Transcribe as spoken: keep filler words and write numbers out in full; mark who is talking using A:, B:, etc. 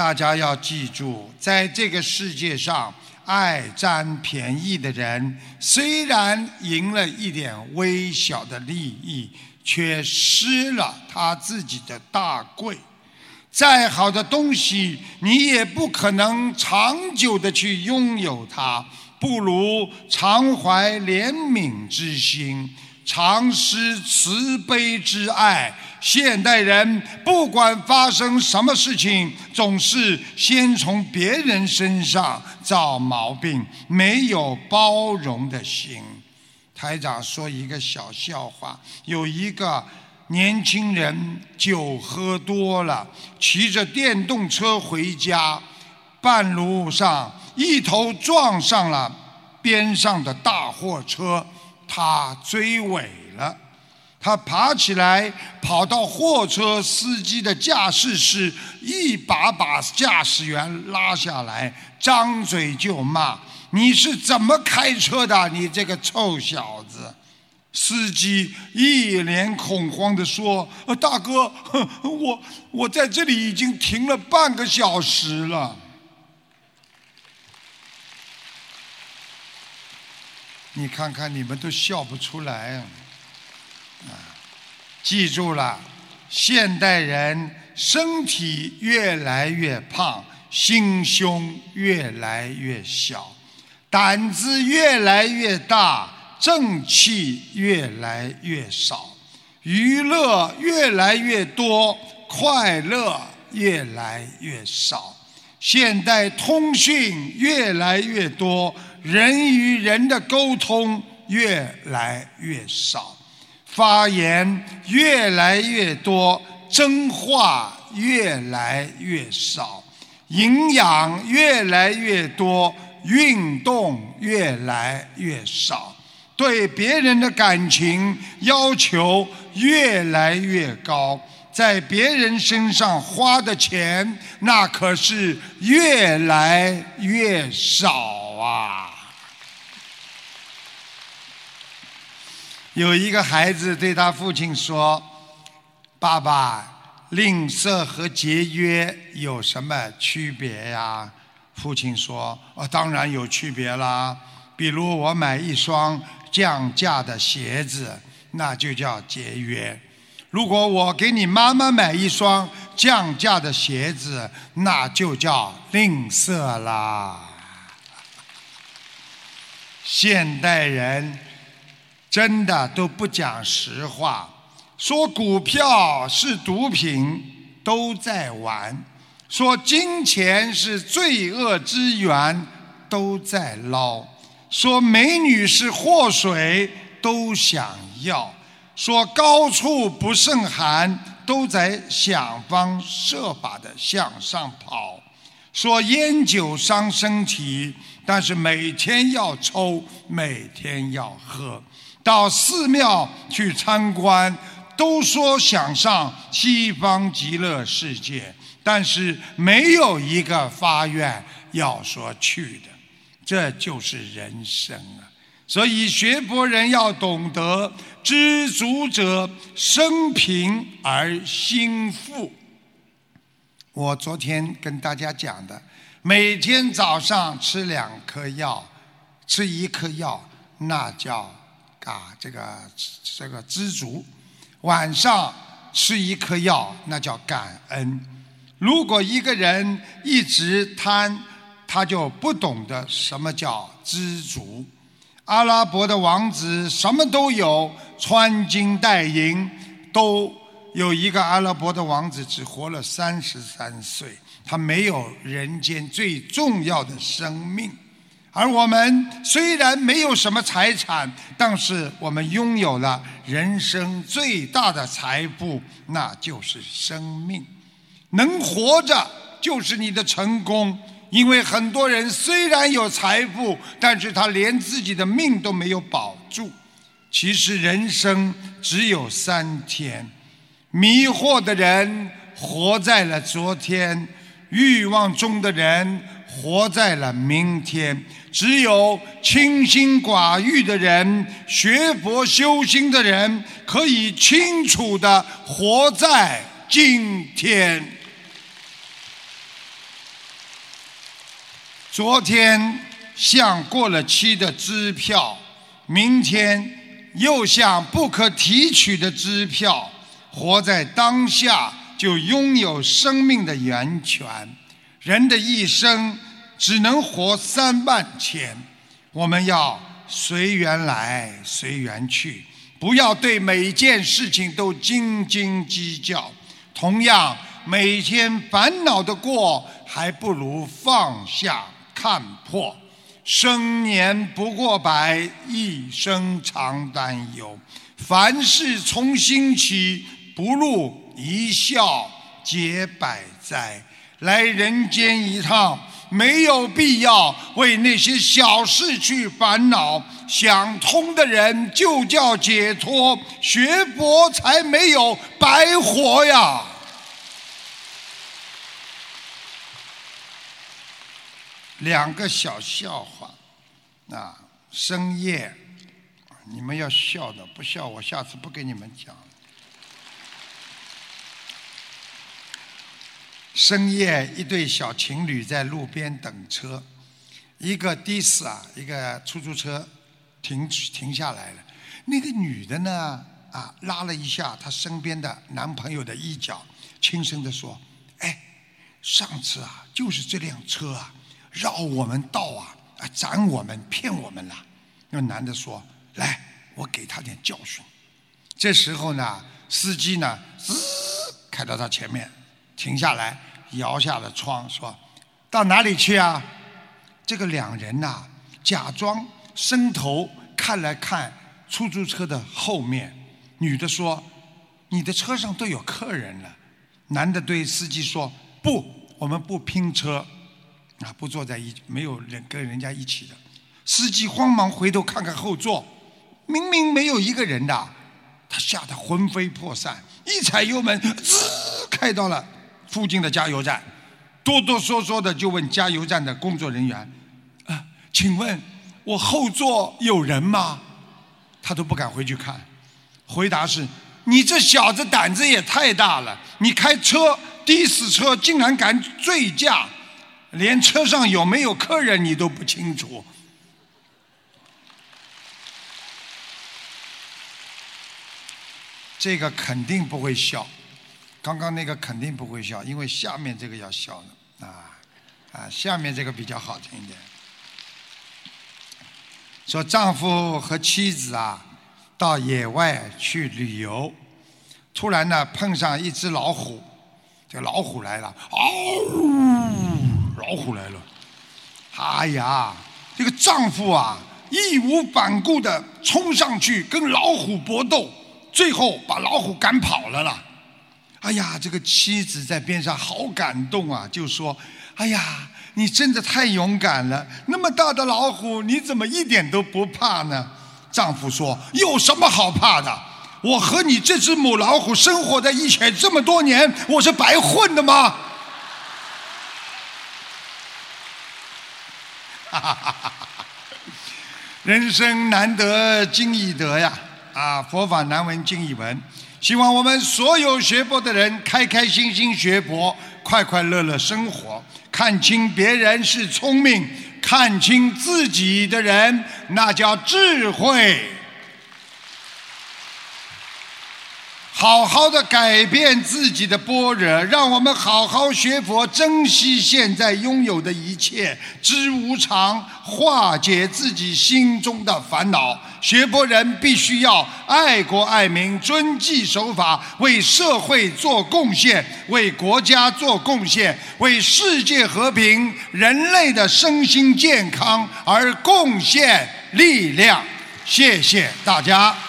A: 大家要记住，在这个世界上，爱占便宜的人，虽然赢了一点微小的利益，却失了他自己的大贵。再好的东西，你也不可能长久的去拥有它，不如常怀怜悯之心，常施慈悲之爱。现代人不管发生什么事情，总是先从别人身上找毛病，没有包容的心。台长说一个小笑话，有一个年轻人酒喝多了，骑着电动车回家，半路上一头撞上了边上的大货车，他追尾了。他爬起来跑到货车司机的驾驶室，一把把驾驶员拉下来，张嘴就骂：你是怎么开车的，你这个臭小子！司机一脸恐慌地说：大哥，我我在这里已经停了半个小时了。你看看你们都笑不出来啊！记住了，现代人身体越来越胖，心胸越来越小，胆子越来越大，正气越来越少，娱乐越来越多，快乐越来越少，现代通讯越来越多，人与人的沟通越来越少，发言越来越多，真话越来越少，营养越来越多，运动越来越少，对别人的感情要求越来越高，在别人身上花的钱那可是越来越少啊！有一个孩子对他父亲说：爸爸，吝啬和节约有什么区别呀？父亲说：哦，当然有区别啦。比如我买一双降价的鞋子，那就叫节约；如果我给你妈妈买一双降价的鞋子，那就叫吝啬啦。现代人真的都不讲实话，说股票是毒品都在玩，说金钱是罪恶之源都在捞，说美女是祸水都想要，说高处不胜寒都在想方设法的向上跑，说烟酒伤身体，但是每天要抽，每天要喝，到寺庙去参观都说想上西方极乐世界，但是没有一个发愿要说去的，这就是人生啊！所以学佛人要懂得，知足者生贫而心富。我昨天跟大家讲的，每天早上吃两颗药，吃一颗药那叫啊这个这个知足，晚上吃一颗药那叫感恩。如果一个人一直贪，他就不懂得什么叫知足。阿拉伯的王子什么都有，穿金戴银，都有一个阿拉伯的王子只活了三十三岁，他没有人间最重要的生命。而我们虽然没有什么财产，但是我们拥有了人生最大的财富，那就是生命。能活着就是你的成功，因为很多人虽然有财富，但是他连自己的命都没有保住。其实人生只有三天，迷惑的人活在了昨天，欲望中的人活在了明天。只有清心寡欲的人，学佛修心的人，可以清楚地活在今天。 昨天像过了期的支票，明天又像不可提取的支票。活在当下，就拥有生命的源泉。人的一生只能活三万天，我们要随缘来，随缘去，不要对每件事情都斤斤计较。同样，每天烦恼的过，还不如放下看破。生年不过百，一生常担忧。凡事从心起，不入一笑解百灾。来人间一趟，没有必要为那些小事去烦恼。想通的人就叫解脱，学佛才没有白活呀。两个小笑话啊，深夜你们要笑的，不笑我下次不给你们讲。深夜一对小情侣在路边等车，一个的士啊，一个出租车停停下来了。那个女的呢啊，拉了一下她身边的男朋友的衣角，轻声地说：“哎，上次啊，就是这辆车啊，绕我们道啊，啊斩我们，骗我们了。”那男的说：“来，我给他点教训。”这时候呢，司机呢，滋开到他前面，停下来，摇下了窗，说：“到哪里去啊？”这个两人呐、啊，假装伸头看了看出租车的后面。女的说：“你的车上都有客人了。”男的对司机说：“不，我们不拼车，啊，不坐在一，没有人跟人家一起的。”司机慌忙回头看看后座，明明没有一个人的，他吓得魂飞魄散，一踩油门，滋，开到了附近的加油站，哆哆嗦嗦的就问加油站的工作人员：“啊，请问我后座有人吗？”他都不敢回去看，回答是：“你这小子胆子也太大了！你开车的士车竟然敢醉驾，连车上有没有客人你都不清楚。”这个肯定不会笑，刚刚那个肯定不会笑，因为下面这个要笑的啊啊，下面这个比较好听一点。说丈夫和妻子啊到野外去旅游，突然呢碰上一只老虎，这个老虎来了，嗷，老虎来了，哎呀，这个丈夫啊义无反顾地冲上去跟老虎搏斗，最后把老虎赶跑了啦。哎呀，这个妻子在边上好感动啊，就说：“哎呀，你真的太勇敢了，那么大的老虎你怎么一点都不怕呢？”丈夫说：“有什么好怕的？我和你这只母老虎生活在一起这么多年，我是白混的吗？”哈哈哈哈，人生难得经已得呀，啊，佛法难闻经已闻。希望我们所有学佛的人开开心心学佛，快快乐乐生活，看清别人是聪明，看清自己的人那叫智慧。好好的改变自己的般若，让我们好好学佛，珍惜现在拥有的一切，知无常，化解自己心中的烦恼。学佛人必须要爱国爱民，遵纪守法，为社会做贡献，为国家做贡献，为世界和平、人类的身心健康而贡献力量。谢谢大家。